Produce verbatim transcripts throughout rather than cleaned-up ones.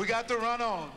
got to run on.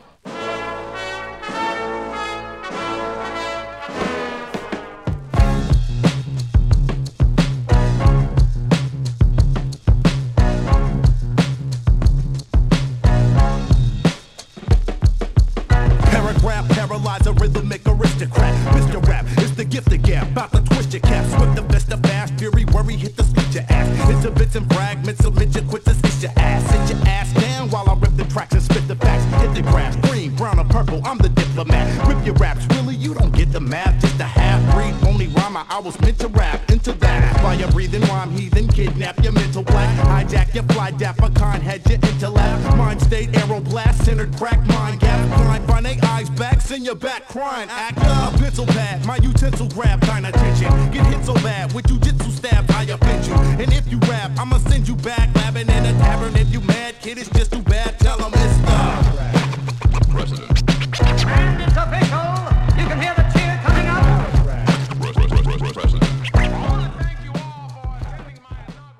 Paragraph, paralyzer, rhythmic aristocrat. Mister Rap is the gift of gap. About to twist your cap, swift the best of fast fury, worry, hit the split your ass. Into bits and fragments, submit your quitters, it's your ass. Sit your ass down while I rip the tracks and spit the facts. Hit the grass, green, brown, or purple, I'm the diplomat. Rip your raps, really, you don't get the math. Just a half-breed, only rhymer, I was meant to rap. Into that, fire breathing, rhyme heathen, kidnap your mental black. Hijack your fly, dapper, con, head your intellect. Mind state, arrow blast, centered crack, mind gap. Blind, find they eyes back, send your back crying. Act up, pencil pad, my utensil grab, kind attention. Get hit so bad, with jujitsu stab, I offend you. And if you rap, I'ma send you back, labbing in a tavern. If you mad, kid, it's just too bad, tell them it's the President. And it's official, you can hear the cheer coming up. President. I want to thank you all for attending my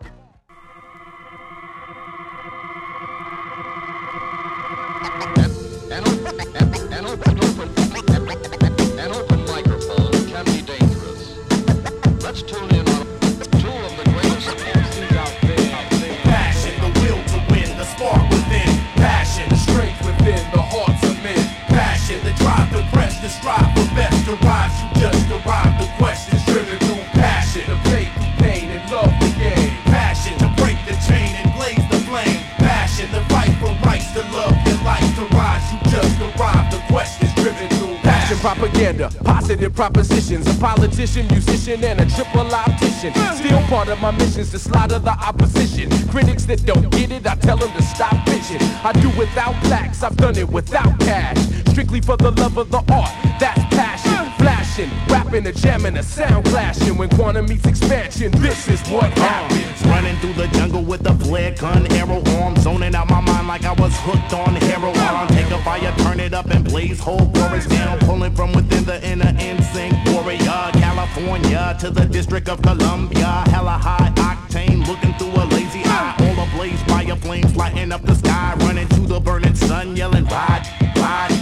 An open, an open, open, an open microphone can be dangerous. Let's tune in on two of the greatest voices out there. Passion, the will to win, the spark within. Passion, the strength within the hearts of men. Passion, the drive to press, the strive for best. Derives you just derive the questions driven through passion. The faith through pain and love the game. Passion, to break the chain and blaze the flame. Passion, the fight for rights, to love your life. To rise, you just derive the questions driven through passion. Propaganda, positive propositions. A politician, musician, and a triple optician. Still part of my mission's to slaughter the opposition. Critics that don't get it, I tell them to stop bitching. I do without plaques, I've done it without cash. Strictly for the love of the art, that's passion. Flashing, rapping, a jamming, a sound clashing. When quantum meets expansion, this is what happens. Running through the jungle with a flare gun, arrow arm, zoning out my mind like I was hooked on heroin. Take a fire, turn it up and blaze whole chorus down, pulling from within the inner instinct warrior. California to the District of Columbia, hella high octane, looking through a lazy eye. All ablaze, fire flames lighting up the sky, running to the burning sun, yelling ride, ride.